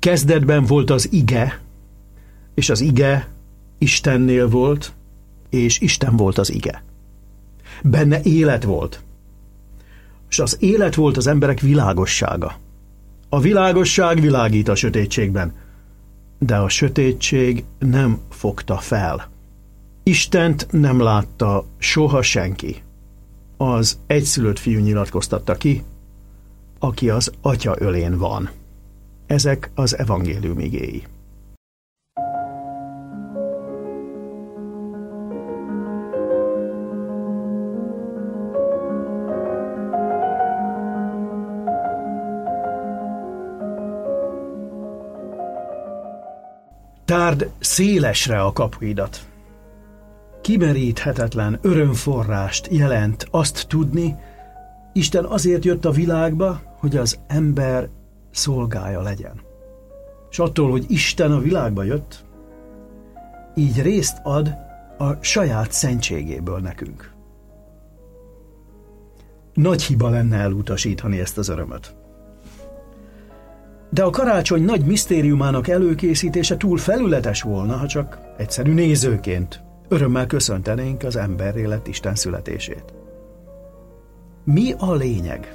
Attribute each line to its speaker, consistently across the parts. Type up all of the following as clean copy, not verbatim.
Speaker 1: Kezdetben volt az ige, és az ige Istennél volt, és Isten volt az ige. Benne élet volt, és az élet volt az emberek világossága. A világosság világít a sötétségben, de a sötétség nem fogta fel. Istent nem látta soha senki. Az egyszülött fiú nyilatkoztatta ki, aki az Atya ölén van. Ezek az evangélium igéi. Tárd szélesre a kapuidat. Kimeríthetetlen örömforrást jelent azt tudni, Isten azért jött a világba, hogy az ember szolgája legyen. És attól, hogy Isten a világba jött, így részt ad a saját szentségéből nekünk. Nagy hiba lenne elutasítani ezt az örömöt. De a karácsony nagy misztériumának előkészítése túl felületes volna, ha csak egyszerű nézőként örömmel köszöntenénk az emberré lett Isten születését. Mi a lényeg?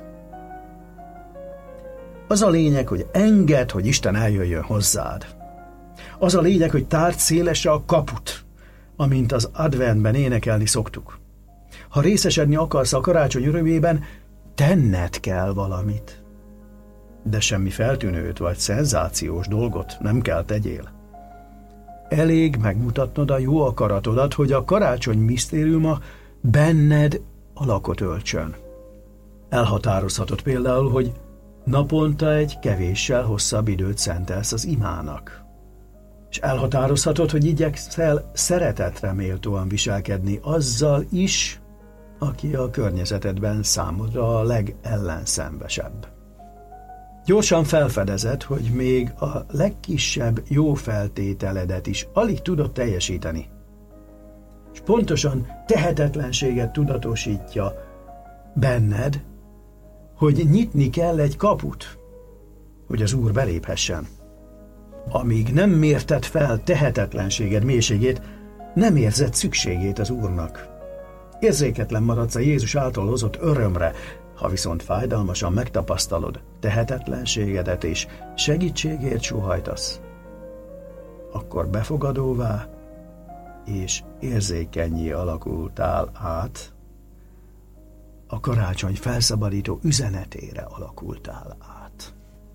Speaker 1: Az a lényeg, hogy engedd, hogy Isten eljöjjön hozzád. Az a lényeg, hogy tárd szélesre a kaput, amint az adventben énekelni szoktuk. Ha részesedni akarsz a karácsony örömében, tenned kell valamit. De semmi feltűnőt vagy szenzációs dolgot nem kell tegyél. Elég megmutatnod a jó akaratodat, hogy a karácsony misztériuma benned alakot öltsön. Elhatározhatod például, hogy naponta egy kevéssel hosszabb időt szentelsz az imának. És elhatározhatod, hogy igyekszel szeretetre méltóan viselkedni azzal is, aki a környezetedben számodra a legellenszenvesebb. Gyorsan felfedezed, hogy még a legkisebb jó feltételedet is alig tudod teljesíteni. És pontosan tehetetlenséget tudatosítja benned, hogy nyitni kell egy kaput, hogy az Úr beléphessen. Amíg nem mérted fel tehetetlenséged mélységét, nem érzed szükségét az Úrnak. Érzéketlen maradsz a Jézus által hozott örömre, ha viszont fájdalmasan megtapasztalod tehetetlenségedet és segítségért sóhajtasz, akkor befogadóvá és érzékennyé alakultál át, a karácsony felszabadító üzenetére alakultál át.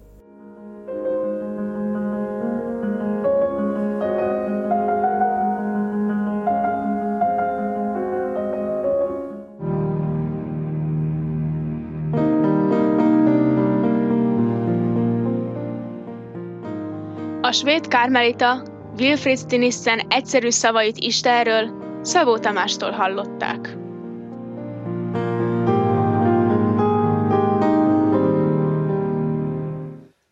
Speaker 2: A svéd karmelita Wilfrid Stinissen egyszerű szavait Istenről Szabó Tamástól hallották.